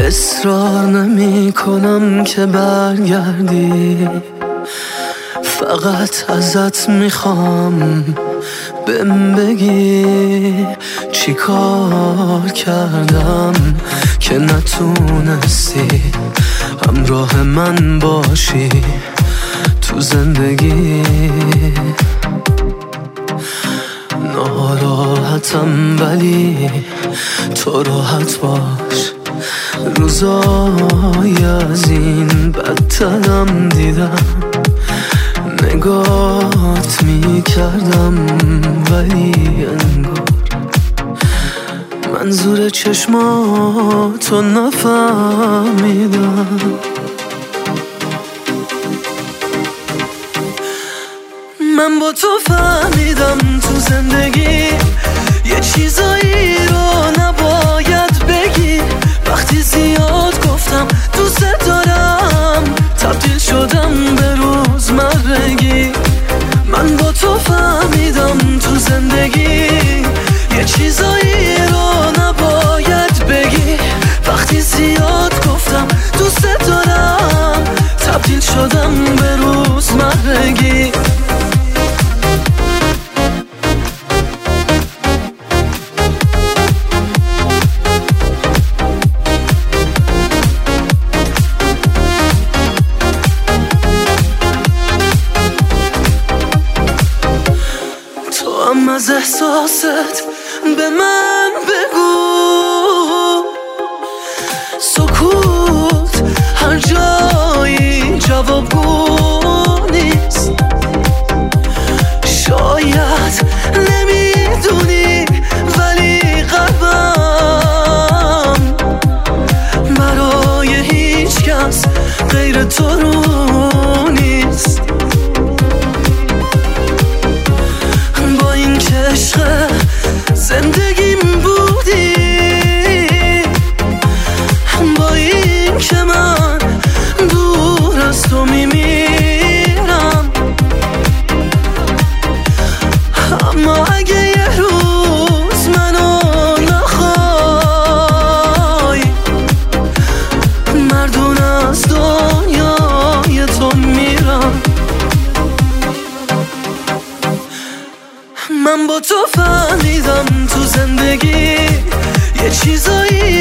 اصرار نمی کنم که برگردی، فقط ازت میخوام بهم بگی چی کار کردم که نتونستی همراه من باشی تو زندگی. ناراحتم ولی تو راحت باش، روزای از این بدترم دیدم، نگات میکردم ولی انگار منظور چشماتو نفهمیدم. من با تو فهمیدم تو زندگی یه چیزایی رو نباید بگی، وقتی زیاد گفتم دوست دارم تبدیل شدم به روزمرگی. من با تو فهمیدم تو زندگی یه چیزایی رو نباید بگی، وقتی زیاد گفتم دوست دارم تبدیل شدم به روزمرگی. از احساست به من بگو، سکوت هر جایی جوابگو نیست. شاید نمیدونی ولی قلبم برای هیچ کس غیر تو رو نیست. عشق زندگیم بودی، با این که من دور از تو میمیرم، اما اگه یه روز منو نخوای مردون از دنیای تو میرم. من با تو فهمیدم تو زندگی یه چیزایی